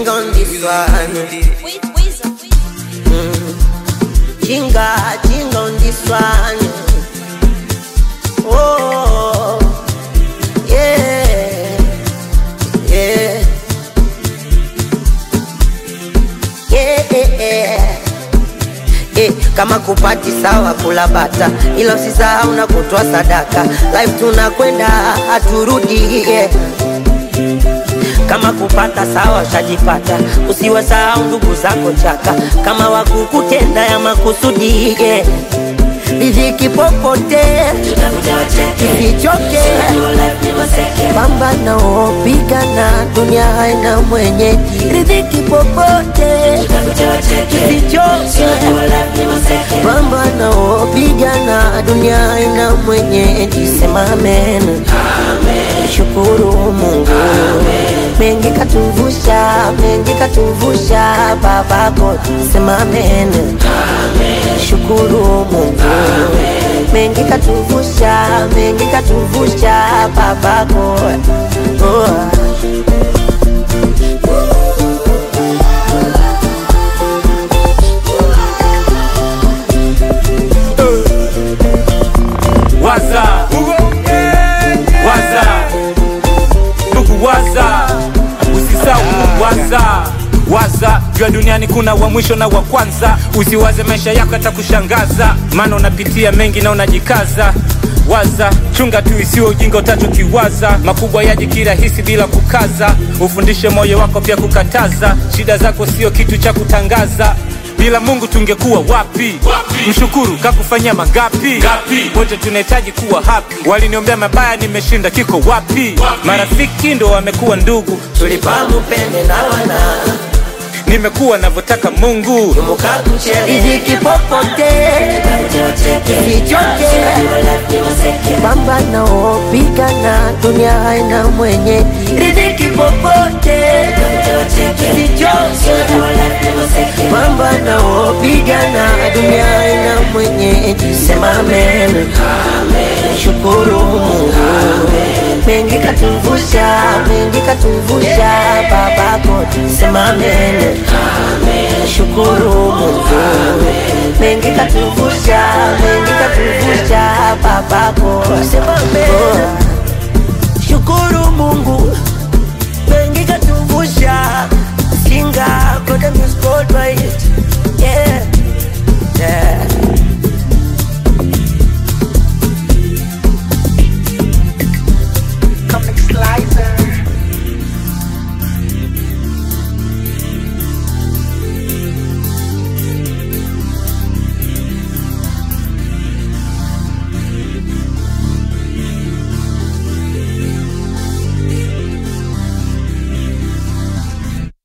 Jinga on this one. Jinga on this one. Oh, yeah, yeah, yeah. Kama kupati sawa kula bata, ila usisahau na kutoa sadaka. Life tunakwenda haturudi, yeah. Kama kupata sawa ushajipata, usiwasahau ndugu zako chaka. Kama wakukutenda ya makusudi, yeah. Riziki popote usichoke, pambana pigana, dunia haina mwenyeji. Riziki popote usichoke, pambana pigana, dunia haina mwenyeji. Sema amen, shukuru Mungu. Mengi katuvusha babako. Sema amen, shukuru Mungu. Mengi katuvusha babako. Waza, ndugu waza, usisahau waza, jua duniani kuna wa mwisho na wa kwanza. Usiwaze maisha yako yatakushangaza, maana unapitia mengi na unajikaza. Waza, chunga tu isiwe ujinga utachokiwaza. Makubwa yaji kirahisi bila kukaza. Ufundishe moyo wako pia kukataza. Shida zako sio kitu cha kutangaza. Bila Mungu tungekuwa wapi? Mshukuru kakufanyia mangapi? Wote tunahitaji kuwa happy. Waliniombea mabaya nimeshinda, kiko wapi? Marafiki ndo wamekuwa ndugu, tulipamu pende na wana. Nimekuwa navyotaka Mungu. Riziki popote usichoke, pambana pigana, dunia haina mwenyeji. Riziki popote usichoke, pambana pigana, dunia haina mwenyeji. Sema amen, shukuru Mungu. Mengi katuvusha babako. Sema amen, shukuru Mungu. Mengi katuvusha babako. Sema amen.